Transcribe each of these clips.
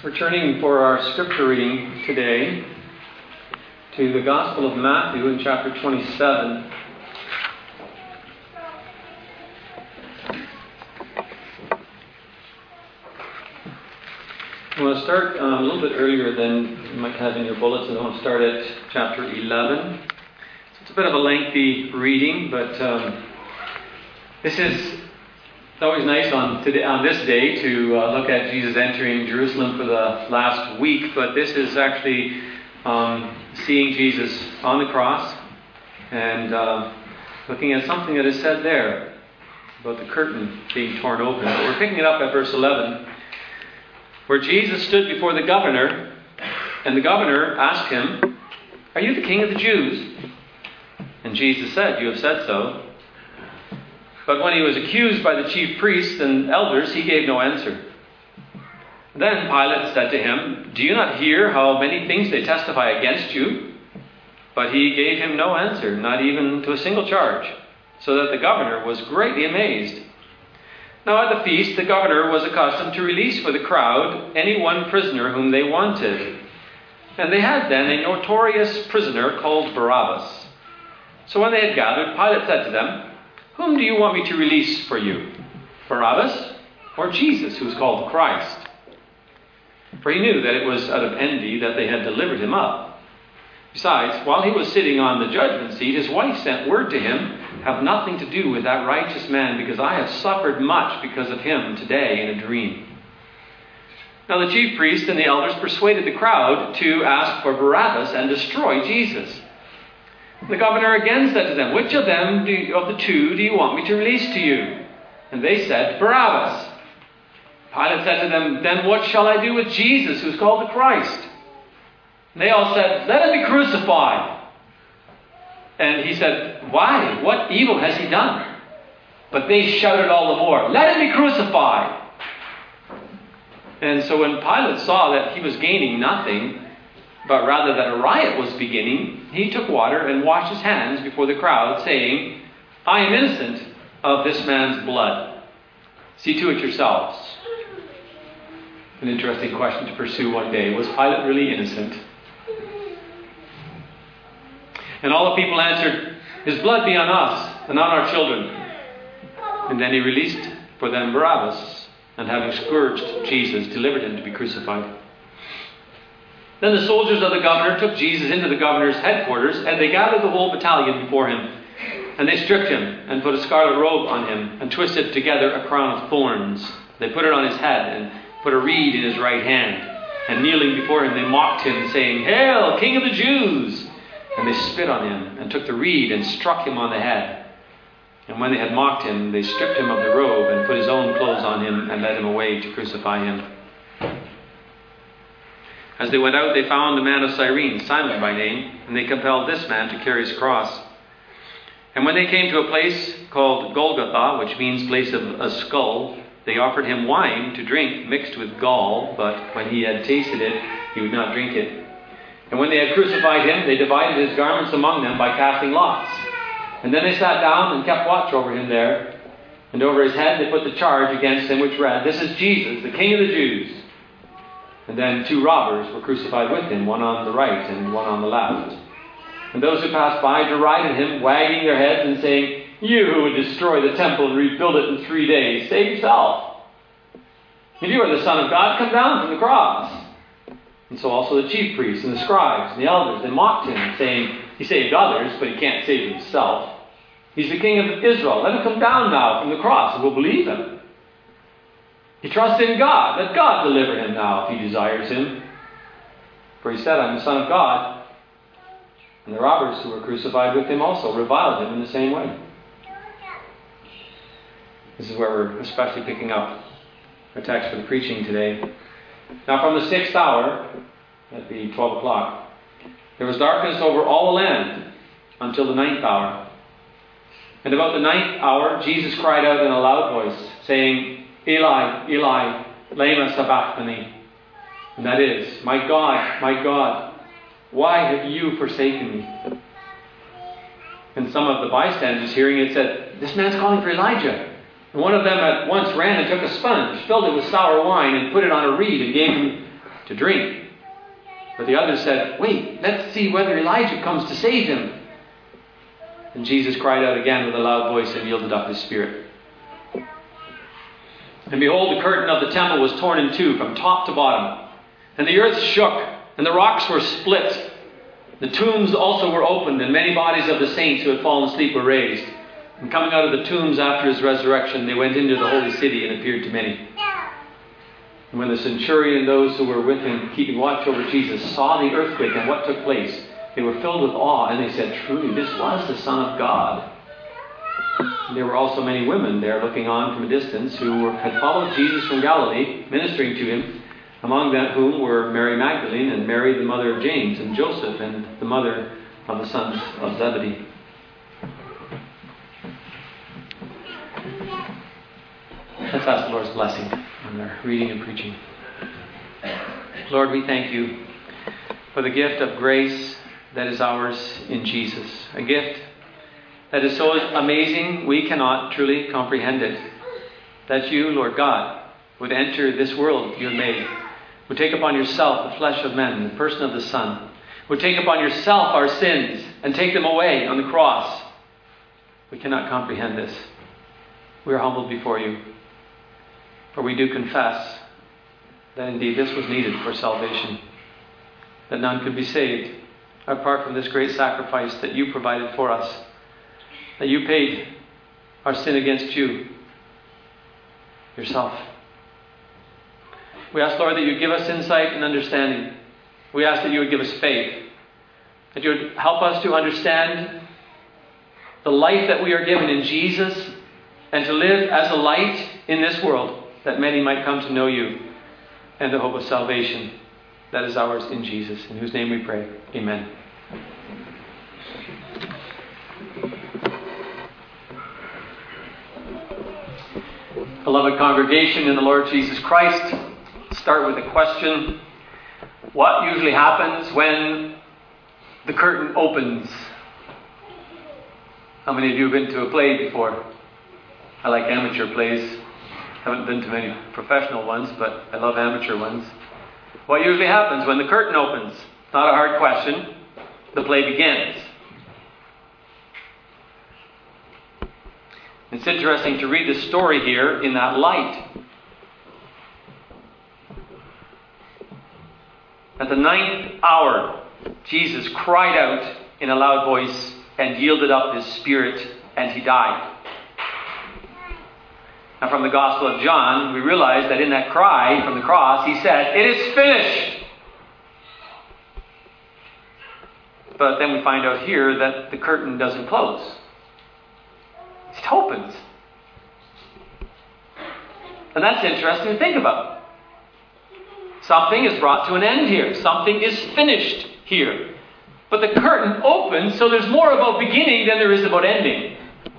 We're turning for our scripture reading today to the Gospel of Matthew in chapter 27. I want to start a little bit earlier than you might have in your bulletin. I want to start at chapter 11. So it's a bit of a lengthy reading, but this is always nice on this day to look at Jesus entering Jerusalem for the last week, but this is actually seeing Jesus on the cross and looking at something that is said there about the curtain being torn open. But we're picking it up at verse 11, where Jesus stood before the governor, and the governor asked him, "Are you the king of the Jews?" And Jesus said, "You have said so." But when he was accused by the chief priests and elders, he gave no answer. Then Pilate said to him, "Do you not hear how many things they testify against you?" But he gave him no answer, not even to a single charge, so that the governor was greatly amazed. Now at the feast, the governor was accustomed to release for the crowd any one prisoner whom they wanted. And they had then a notorious prisoner called Barabbas. So when they had gathered, Pilate said to them, "Whom do you want me to release for you, Barabbas or Jesus, who is called the Christ?" For he knew that it was out of envy that they had delivered him up. Besides, while he was sitting on the judgment seat, his wife sent word to him, "Have nothing to do with that righteous man, because I have suffered much because of him today in a dream." Now the chief priests and the elders persuaded the crowd to ask for Barabbas and destroy Jesus. The governor again said to them, "Which of the two do you want me to release to you?" And they said, "Barabbas." Pilate said to them, "Then what shall I do with Jesus, who is called the Christ?" And they all said, "Let him be crucified." And he said, "Why? What evil has he done?" But they shouted all the more, "Let him be crucified." And so when Pilate saw that he was gaining nothing, but rather that a riot was beginning, he took water and washed his hands before the crowd, saying, "I am innocent of this man's blood. See to it yourselves." An interesting question to pursue one day. Was Pilate really innocent? And all the people answered, "His blood be on us and on our children." And then he released for them Barabbas, and having scourged Jesus, delivered him to be crucified. Then the soldiers of the governor took Jesus into the governor's headquarters, and they gathered the whole battalion before him. And they stripped him, and put a scarlet robe on him, and twisted together a crown of thorns. They put it on his head, and put a reed in his right hand. And kneeling before him, they mocked him, saying, "Hail, King of the Jews!" And they spit on him, and took the reed, and struck him on the head. And when they had mocked him, they stripped him of the robe, and put his own clothes on him, and led him away to crucify him. As they went out, they found a man of Cyrene, Simon by name, and they compelled this man to carry his cross. And when they came to a place called Golgotha, which means place of a skull, they offered him wine to drink mixed with gall, but when he had tasted it, he would not drink it. And when they had crucified him, they divided his garments among them by casting lots. And then they sat down and kept watch over him there. And over his head they put the charge against him, which read, "This is Jesus, the King of the Jews." And then 2 robbers were crucified with him, one on the right and one on the left. And those who passed by derided him, wagging their heads and saying, "You who would destroy the temple and rebuild it in 3 days, save yourself. If you are the Son of God, come down from the cross." And so also the chief priests and the scribes and the elders, they mocked him, saying, "He saved others, but he can't save himself. He's the King of Israel. Let him come down now from the cross, and we'll believe him. He trusts in God. Let God deliver him now if he desires him. For he said, 'I'm the Son of God.'" And the robbers who were crucified with him also reviled him in the same way. This is where we're especially picking up our text for the preaching today. Now from the 6th hour, at the 12 o'clock, there was darkness over all the land until the 9th hour. And about the 9th hour, Jesus cried out in a loud voice, saying, "Eli, Eli, lema sabachthani." And that is, my God, why have you forsaken me?" And some of the bystanders hearing it said, "This man's calling for Elijah." And one of them at once ran and took a sponge, filled it with sour wine, and put it on a reed, and gave him to drink. But the others said, "Wait, let's see whether Elijah comes to save him." And Jesus cried out again with a loud voice and yielded up his spirit. And behold, the curtain of the temple was torn in two from top to bottom. And the earth shook, and the rocks were split. The tombs also were opened, and many bodies of the saints who had fallen asleep were raised. And coming out of the tombs after his resurrection, they went into the holy city and appeared to many. And when the centurion and those who were with him, keeping watch over Jesus, saw the earthquake and what took place, they were filled with awe, and they said, "Truly, this was the Son of God." And there were also many women there looking on from a distance who had followed Jesus from Galilee, ministering to him, among them whom were Mary Magdalene and Mary the mother of James and Joseph and the mother of the sons of Zebedee. Let's ask the Lord's blessing on our reading and preaching. Lord, we thank you for the gift of grace that is ours in Jesus. A gift that is so amazing we cannot truly comprehend it. That you, Lord God, would enter this world you have made, would take upon yourself the flesh of men, the person of the Son, would take upon yourself our sins and take them away on the cross. We cannot comprehend this. We are humbled before you. For we do confess that indeed this was needed for salvation, that none could be saved apart from this great sacrifice that you provided for us, that you paid our sin against you yourself. We ask, Lord, that you give us insight and understanding. We ask that you would give us faith, that you would help us to understand the life that we are given in Jesus and to live as a light in this world, that many might come to know you and the hope of salvation that is ours in Jesus, in whose name we pray. Amen. Beloved congregation in the Lord Jesus Christ, start with a question. What usually happens when the curtain opens? How many of you have been to a play before? I like amateur plays. Haven't been to many professional ones, but I love amateur ones. What usually happens when the curtain opens? Not a hard question. The play begins. It's interesting to read the story here in that light. At the 9th hour, Jesus cried out in a loud voice and yielded up his spirit, and he died. Now, from the Gospel of John, we realize that in that cry from the cross, he said, "It is finished." But then we find out here that the curtain doesn't close. It opens. And that's interesting to think about. Something is brought to an end here. Something is finished here. But the curtain opens, so there's more about beginning than there is about ending.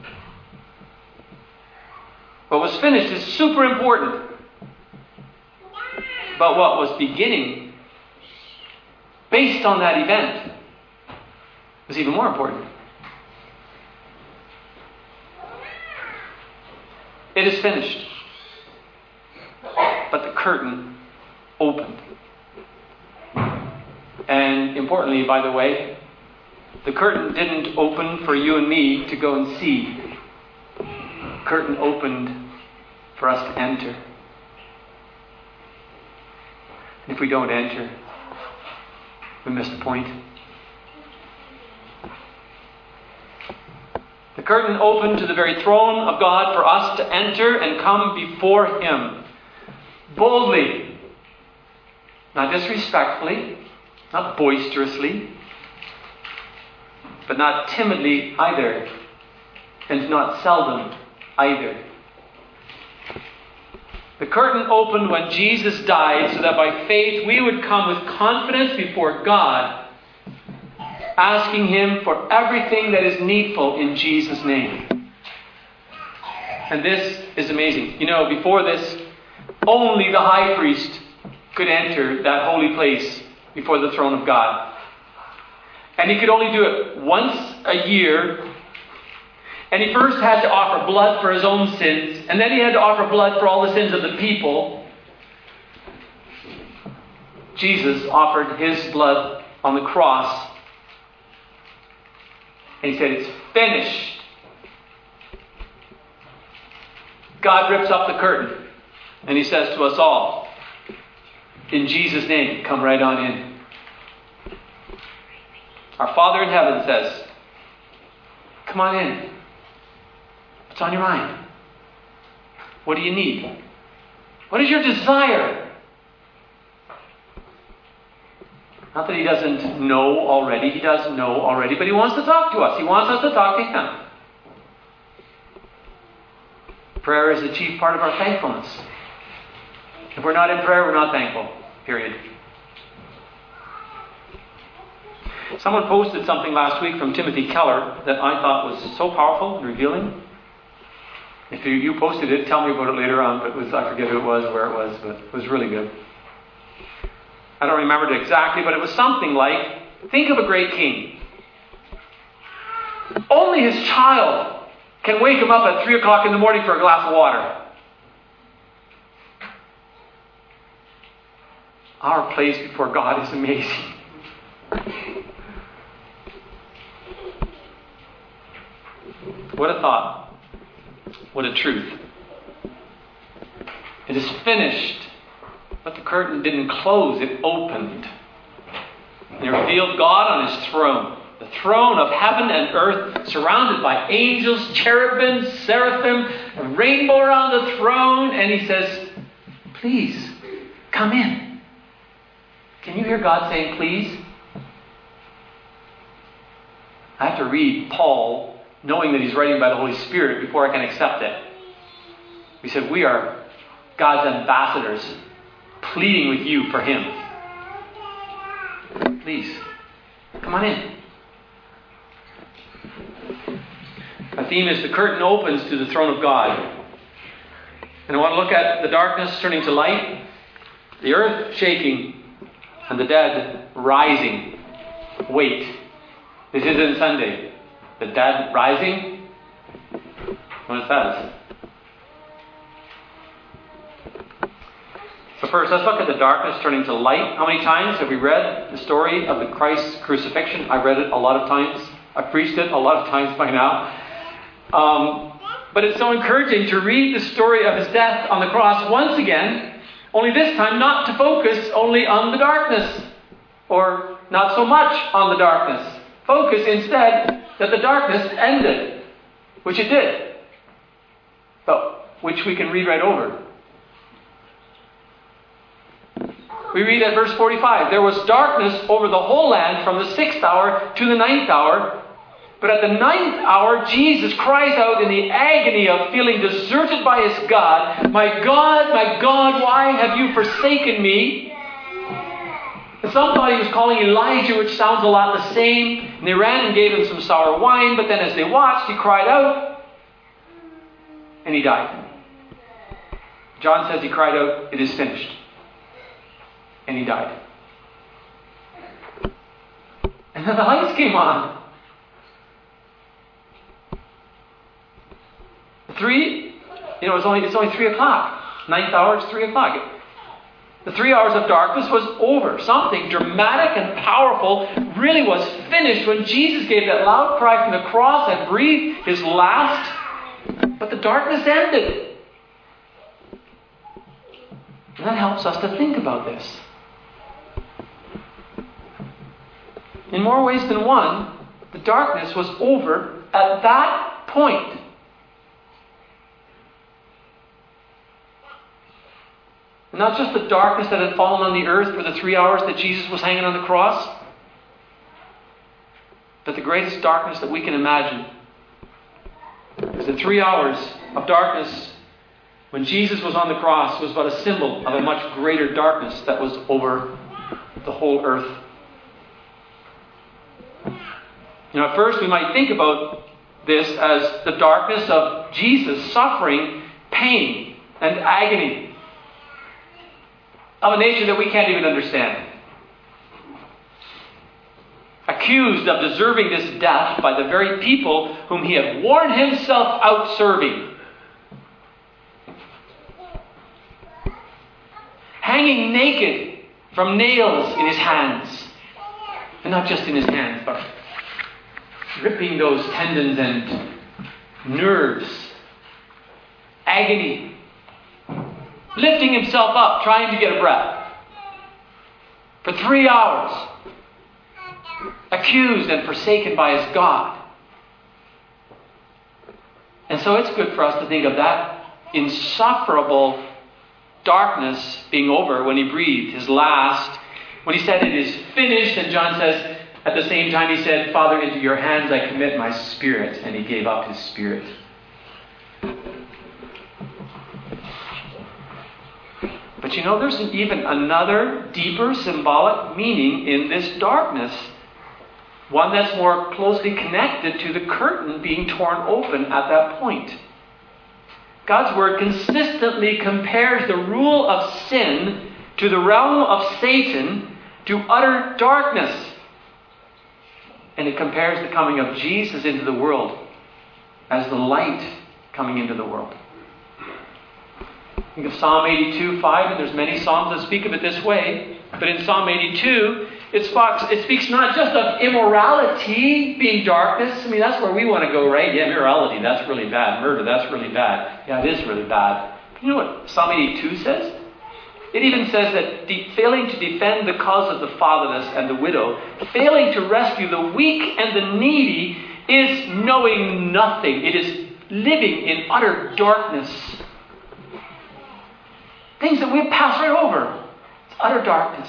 What was finished is super important. But what was beginning, based on that event, was even more important. It is finished. But the curtain opened. And importantly, by the way, the curtain didn't open for you and me to go and see. The curtain opened for us to enter. If we don't enter, we miss the point. The curtain opened to the very throne of God for us to enter and come before him boldly, not disrespectfully, not boisterously, but not timidly either, and not seldom either. The curtain opened when Jesus died so that by faith we would come with confidence before God, asking him for everything that is needful in Jesus' name. And this is amazing. You know, before this, only the high priest could enter that holy place before the throne of God. And he could only do it once a year. And he first had to offer blood for his own sins, and then he had to offer blood for all the sins of the people. Jesus offered his blood on the cross. And he said, it's finished. God rips up the curtain. And he says to us all, in Jesus' name, come right on in. Our Father in heaven says, come on in. What's on your mind? What do you need? What is your desire? Not that he doesn't know already. He does know already, but he wants to talk to us. He wants us to talk to him. Prayer is the chief part of our thankfulness. If we're not in prayer, we're not thankful. Period. Someone posted something last week from Timothy Keller that I thought was so powerful and revealing. If you posted it, tell me about it later on. But I forget who it was, where it was, but it was really good. I don't remember it exactly, but it was something like, think of a great king. Only his child can wake him up at 3 o'clock in the morning for a glass of water. Our place before God is amazing. What a thought. What a truth. It is finished. But the curtain didn't close, it opened. And it revealed God on his throne. The throne of heaven and earth, surrounded by angels, cherubim, seraphim, a rainbow around the throne. And he says, please, come in. Can you hear God saying, please? I have to read Paul, knowing that he's writing by the Holy Spirit, before I can accept it. He said, we are God's ambassadors, pleading with you for him. Please, come on in. Our theme is the curtain opens to the throne of God. And I want to look at the darkness turning to light, the earth shaking, and the dead rising. Wait, this isn't Sunday. The dead rising? What it says. So first, let's look at the darkness turning to light. How many times have we read the story of the Christ's crucifixion? I've read it a lot of times. I've preached it a lot of times by now. But it's so encouraging to read the story of his death on the cross once again, only this time not to focus only on the darkness, or not so much on the darkness. Focus instead that the darkness ended, which it did, but which we can read right over. We read at verse 45, there was darkness over the whole land from the 6th hour to the 9th hour. But at the 9th hour, Jesus cries out in the agony of feeling deserted by his God, my God, why have you forsaken me? And some thought he was calling Elijah, which sounds a lot the same. And they ran and gave him some sour wine. But then as they watched, he cried out, and he died. John says he cried out, it is finished. And he died. And then the lights came on. It's only 3 o'clock. 9th hour is 3 o'clock. The 3 hours of darkness was over. Something dramatic and powerful really was finished when Jesus gave that loud cry from the cross and breathed his last. But the darkness ended. And that helps us to think about this. In more ways than one, the darkness was over at that point. And not just the darkness that had fallen on the earth for the 3 hours that Jesus was hanging on the cross, but the greatest darkness that we can imagine is the 3 hours of darkness when Jesus was on the cross was but a symbol of a much greater darkness that was over the whole earth. At first we might think about this as the darkness of Jesus suffering pain and agony of a nature that we can't even understand. Accused of deserving this death by the very people whom he had worn himself out serving. Hanging naked from nails in his hands. And not just in his hands, but ripping those tendons and nerves. Agony. Lifting himself up, trying to get a breath. For 3 hours. Accused and forsaken by his God. And so it's good for us to think of that insufferable darkness being over when he breathed his last. When he said, "It is finished," and John says, at the same time he said, "Father, into your hands I commit my spirit." And he gave up his spirit. But you know, there's even another deeper symbolic meaning in this darkness. One that's more closely connected to the curtain being torn open at that point. God's Word consistently compares the rule of sin to the realm of Satan to utter darkness. And it compares the coming of Jesus into the world as the light coming into the world. Think of Psalm 82:5, and there's many psalms that speak of it this way. But in Psalm 82, it speaks not just of immorality being darkness. I mean, that's where we want to go, right? Yeah, immorality, that's really bad. Murder, that's really bad. Yeah, it is really bad. But you know what Psalm 82 says? It even says that failing to defend the cause of the fatherless and the widow, failing to rescue the weak and the needy, is knowing nothing. It is living in utter darkness. Things that we pass right over. It's utter darkness.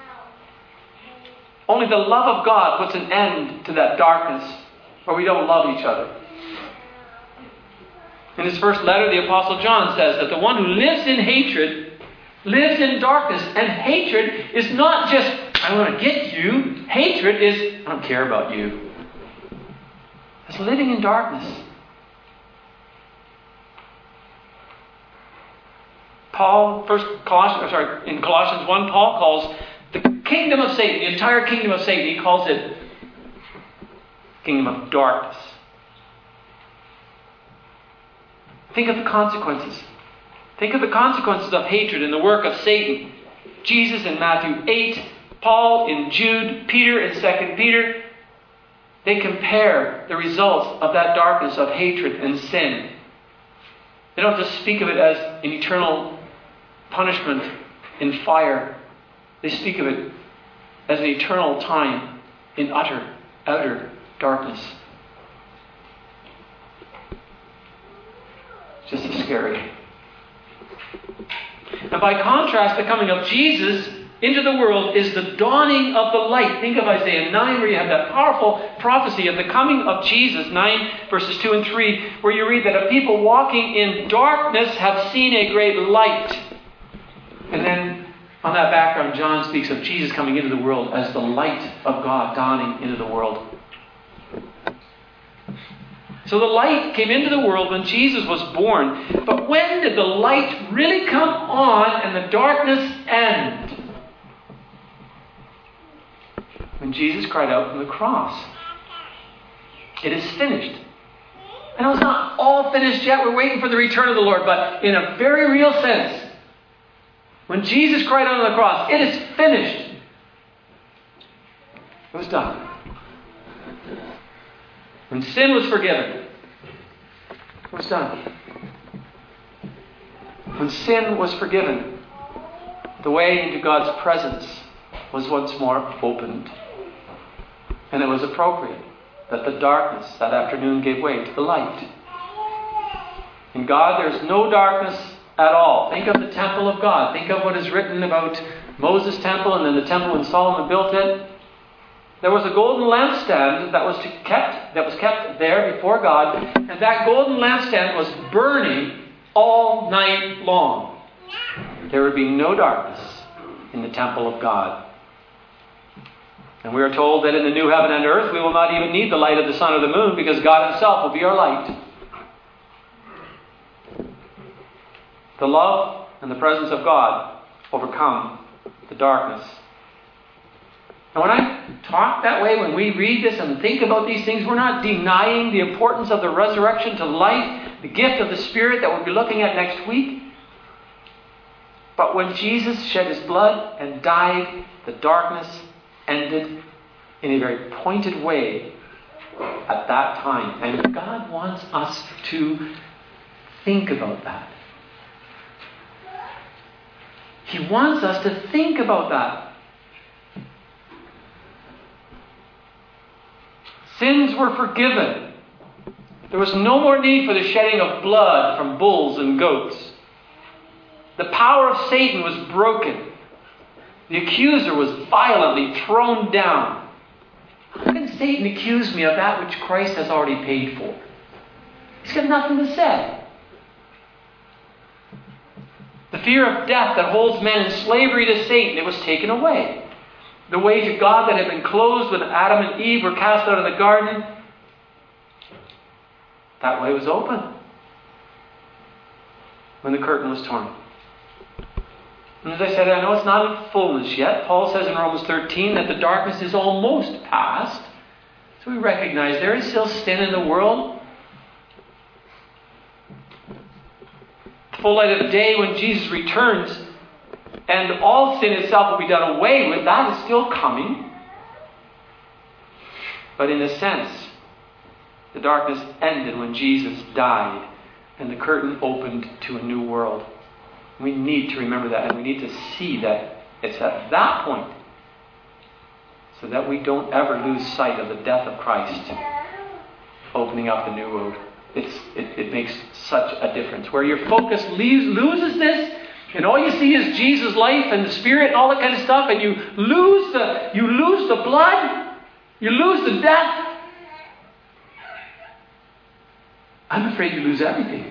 Only the love of God puts an end to that darkness where we don't love each other. In his first letter, the Apostle John says that the one who lives in hatred lives in darkness. And hatred is not just, "I want to get you." Hatred is, "I don't care about you." It's living in darkness. In Colossians 1, Paul calls the kingdom of Satan, the entire kingdom of Satan, he calls it kingdom of darkness. Think of the consequences. Think of the consequences of hatred in the work of Satan. Jesus in Matthew 8, Paul in Jude, Peter in 2 Peter. They compare the results of that darkness of hatred and sin. They don't just speak of it as an eternal punishment in fire. They speak of it as an eternal time in utter darkness. It's just as scary. And by contrast, the coming of Jesus into the world is the dawning of the light. Think of Isaiah 9, where you have that powerful prophecy of the coming of Jesus, 9 verses 2 and 3, where you read that a people walking in darkness have seen a great light. And then on that background, John speaks of Jesus coming into the world as the light of God dawning into the world. So the light came into the world when Jesus was born. But when did the light really come on and the darkness end? When Jesus cried out from the cross, "It is finished." And it's not all finished yet. We're waiting for the return of the Lord. But in a very real sense, when Jesus cried out on the cross, "It is finished," it was done. When sin was forgiven, it was done. When sin was forgiven, the way into God's presence was once more opened. And it was appropriate that the darkness that afternoon gave way to the light. In God, there's no darkness at all. Think of the temple of God. Think of what is written about Moses' temple and then the temple when Solomon built it. There was a golden lampstand that was kept there before God, and that golden lampstand was burning all night long. There would be no darkness in the temple of God. And we are told that in the new heaven and earth, we will not even need the light of the sun or the moon, because God himself will be our light. The love and the presence of God overcome the darkness. And when I talk that way, when we read this and think about these things, we're not denying the importance of the resurrection to life, the gift of the Spirit that we'll be looking at next week. But when Jesus shed his blood and died, the darkness ended in a very pointed way at that time. And God wants us to think about that. He wants us to think about that. Sins were forgiven. There was no more need for the shedding of blood from bulls and goats. The power of Satan was broken. The accuser was violently thrown down. How can Satan accuse me of that which Christ has already paid for? He's got nothing to say. The fear of death that holds men in slavery to Satan, it was taken away. The way to God that had been closed when Adam and Eve were cast out of the garden, that way was open when the curtain was torn. And as I said, I know it's not in fullness yet. Paul says in Romans 13 that the darkness is almost past. So we recognize there is still sin in the world. The full light of day when Jesus returns and all sin itself will be done away with, that is still coming. But in a sense, the darkness ended when Jesus died and the curtain opened to a new world. We need to remember that, and we need to see that it's at that point so that we don't ever lose sight of the death of Christ opening up the new road. It makes such a difference. Where your focus loses this, and all you see is Jesus' life and the Spirit and all that kind of stuff, and you lose the blood, you lose the death. I'm afraid you lose everything.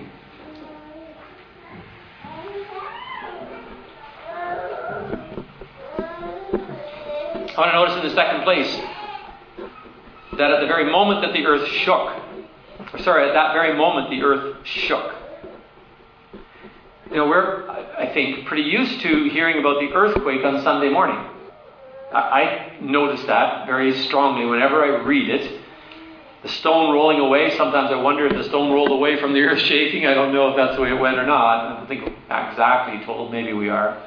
I want to notice in the second place that at the very moment that the earth shook, at that very moment the earth shook. You know, we're, I think, pretty used to hearing about the earthquake on Sunday morning. I notice that very strongly whenever I read it. The stone rolling away, sometimes I wonder if the stone rolled away from the earth shaking. I don't know if that's the way it went or not. I don't think exactly told. Maybe we are.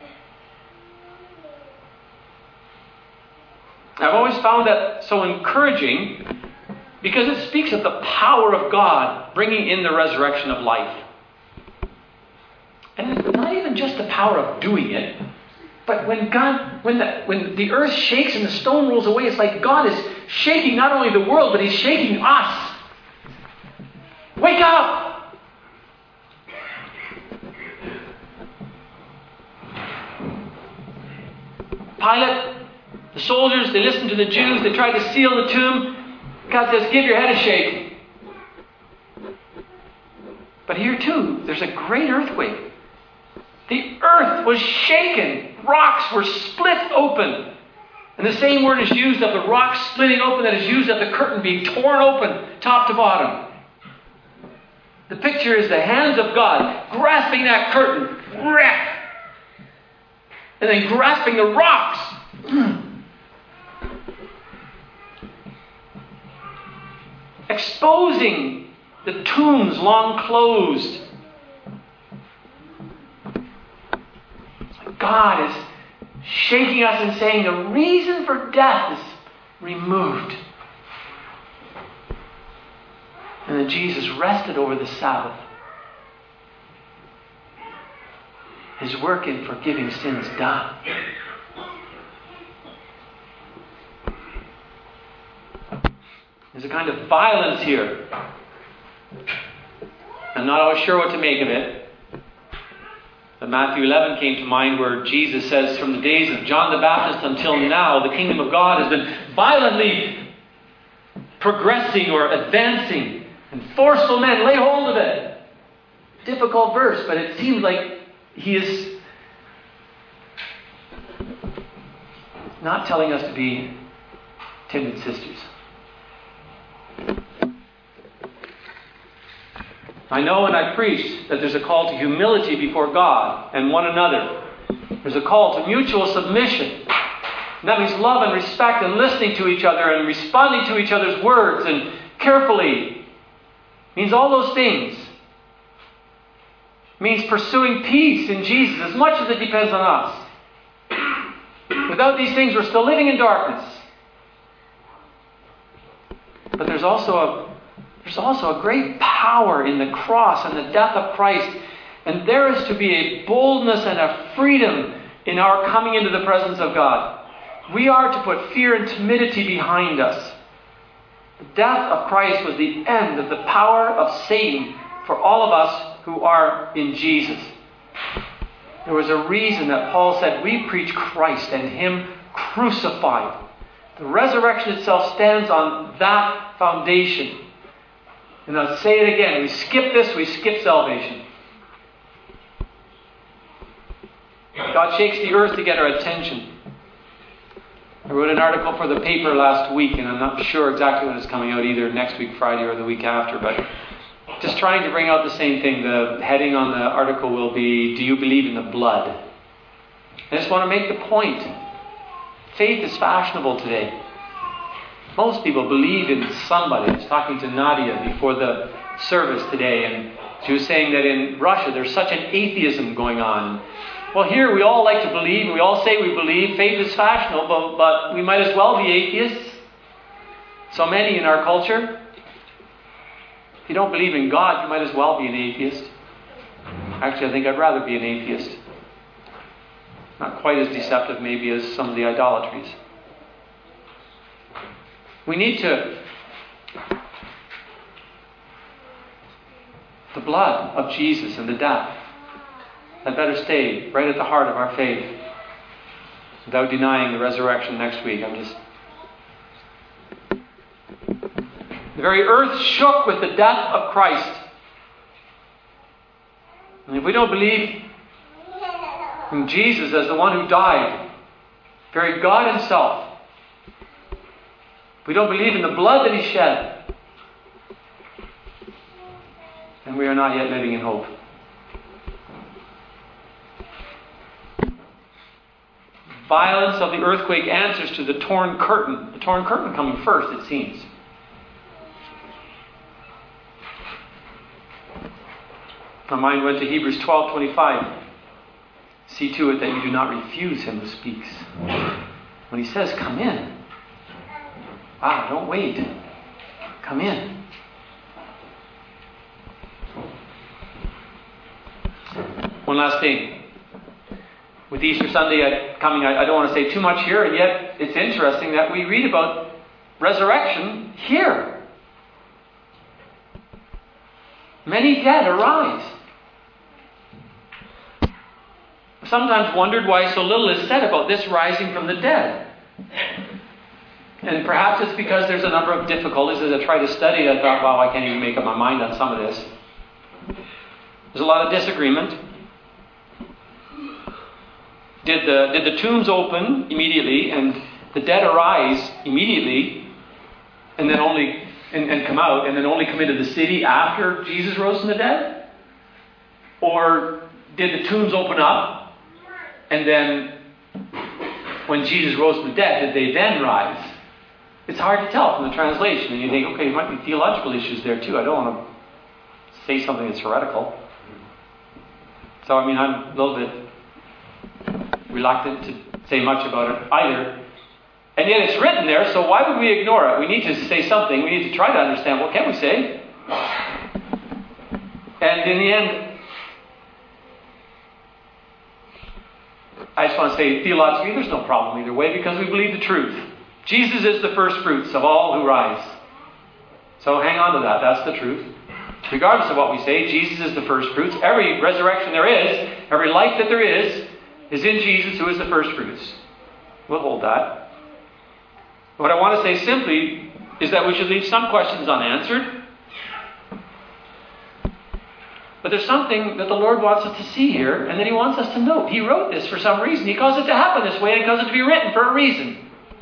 I've always found that so encouraging because it speaks of the power of God bringing in the resurrection of life. And it's not even just the power of doing it, but when the earth shakes and the stone rolls away, it's like God is shaking not only the world, but He's shaking us. Wake up! Pilate, the soldiers, they listened to the Jews, they tried to seal the tomb. God says, give your head a shake. But here too, there's a great earthquake. The earth was shaken. Rocks were split open. And the same word is used of the rocks splitting open that is used of the curtain being torn open, top to bottom. The picture is the hands of God grasping that curtain, and then grasping the rocks. Exposing the tombs long closed. God is shaking us and saying the reason for death is removed. And then Jesus rested over the Sabbath. His work in forgiving sins done. There's a kind of violence here. I'm not always sure what to make of it. But Matthew 11 came to mind where Jesus says, from the days of John the Baptist until now, the kingdom of God has been violently progressing or advancing, and forceful men lay hold of it. Difficult verse, but it seems like he is not telling us to be timid sisters. I know and I preach that there's a call to humility before God and one another. There's a call to mutual submission. And that means love and respect and listening to each other and responding to each other's words and carefully. It means all those things. It means pursuing peace in Jesus as much as it depends on us. Without these things, we're still living in darkness. But there's also a great power in the cross and the death of Christ. And there is to be a boldness and a freedom in our coming into the presence of God. We are to put fear and timidity behind us. The death of Christ was the end of the power of Satan for all of us who are in Jesus. There was a reason that Paul said, we preach Christ and Him crucified. The resurrection itself stands on that foundation. And I'll say it again, we skip this, we skip salvation. God shakes the earth to get our attention. I wrote an article for the paper last week, and I'm not sure exactly when it's coming out, either next week Friday or the week after, but just trying to bring out the same thing. The heading on the article will be, do you believe in the blood? I just want to make the point. Faith is fashionable today. Most people believe in somebody. I was talking to Nadia before the service today, and she was saying that in Russia there's such an atheism going on. Well, here we all like to believe, we all say we believe. Faith is fashionable, but we might as well be atheists. So many in our culture. If you don't believe in God, you might as well be an atheist. Actually, I think I'd rather be an atheist. Not quite as deceptive maybe as some of the idolatries. We need to... The blood of Jesus and the death had better stay right at the heart of our faith. Without denying the resurrection next week. The very earth shook with the death of Christ. And if we don't believe in Jesus as the one who died, very God Himself, if we don't believe in the blood that He shed, then we are not yet living in hope. Violence of the earthquake answers to the torn curtain. The torn curtain coming first, it seems. My mind went to Hebrews 12:25. See to it that you do not refuse Him who speaks. When He says, come in. Don't wait. Come in. One last thing. With Easter Sunday coming, I don't want to say too much here, and yet it's interesting that we read about resurrection here. Many dead arise. I've sometimes wondered why so little is said about this rising from the dead. And perhaps it's because there's a number of difficulties. As I tried to study it, I thought, wow, I can't even make up my mind on some of this. There's a lot of disagreement. Did the tombs open immediately and the dead arise immediately and then and come out and then only come into the city after Jesus rose from the dead? Or did the tombs open up and then when Jesus rose from the dead, did they then rise? It's hard to tell from the translation. And you think, okay, there might be theological issues there too. I don't want to say something that's heretical. So, I'm a little bit reluctant to say much about it either. And yet it's written there, so why would we ignore it? We need to say something. We need to try to understand what can we say. And in the end, I just want to say theologically there's no problem either way because we believe the truth. Jesus is the first fruits of all who rise. So hang on to that. That's the truth. Regardless of what we say, Jesus is the first fruits. Every resurrection there is, every life that there is in Jesus who is the first fruits. We'll hold that. What I want to say simply is that we should leave some questions unanswered. But there's something that the Lord wants us to see here and that He wants us to note. He wrote this for some reason. He caused it to happen this way and He caused it to be written for a reason.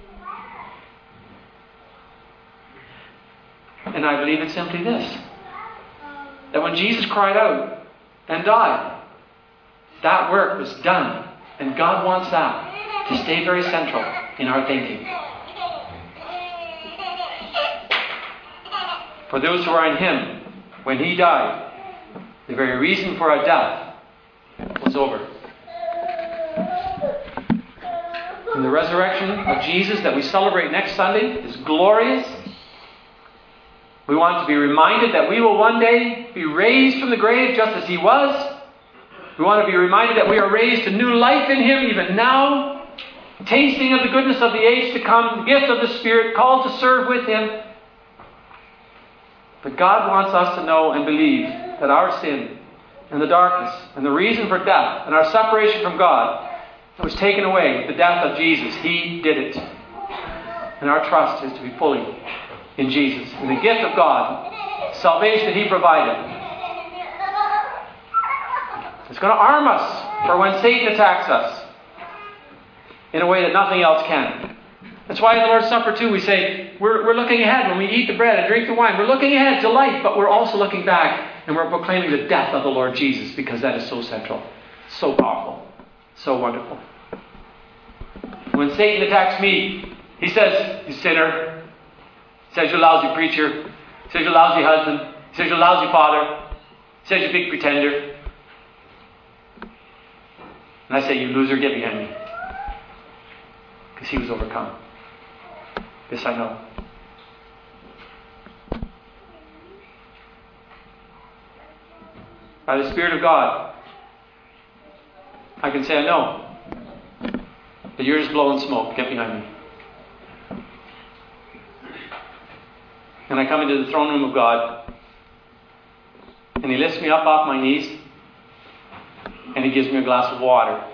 And I believe it's simply this. That when Jesus cried out and died, that work was done. And God wants that to stay very central in our thinking. For those who are in Him, when He died, the very reason for our death is over. And the resurrection of Jesus that we celebrate next Sunday is glorious. We want to be reminded that we will one day be raised from the grave just as He was. We want to be reminded that we are raised to new life in Him even now, tasting of the goodness of the age to come, the gift of the Spirit, called to serve with Him. But God wants us to know and believe that our sin and the darkness and the reason for death and our separation from God was taken away with the death of Jesus. He did it. And our trust is to be fully in Jesus, in the gift of God, salvation that He provided. It's going to arm us for when Satan attacks us in a way that nothing else can. That's why in the Lord's Supper too we say we're looking ahead when we eat the bread and drink the wine. We're looking ahead to life, but we're also looking back and we're proclaiming the death of the Lord Jesus, because that is so central, so powerful, so wonderful. When Satan attacks me, he says, "You sinner." He says, "You lousy preacher." He says, "You lousy husband." He says, "You lousy father." He says, "You big pretender." And I say, "You loser, get behind me." Because he was overcome. This I know. By the Spirit of God, I can say I know. But you're just blowing smoke. Get behind me. And I come into the throne room of God, and He lifts me up off my knees, and He gives me a glass of water.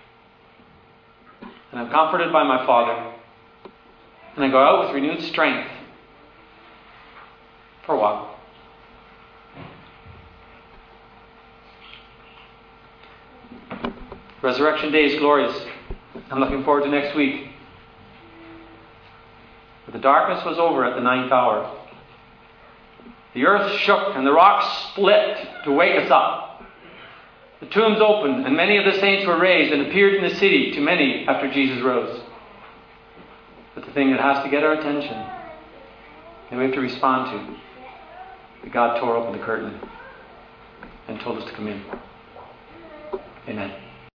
And I'm comforted by my Father. And I go out with renewed strength for a while. Resurrection Day is glorious. I'm looking forward to next week. But the darkness was over at the 9th hour. The earth shook and the rocks split to wake us up. The tombs opened and many of the saints were raised and appeared in the city to many after Jesus rose. But the thing that has to get our attention and we have to respond to, that God tore open the curtain and told us to come in. Amen.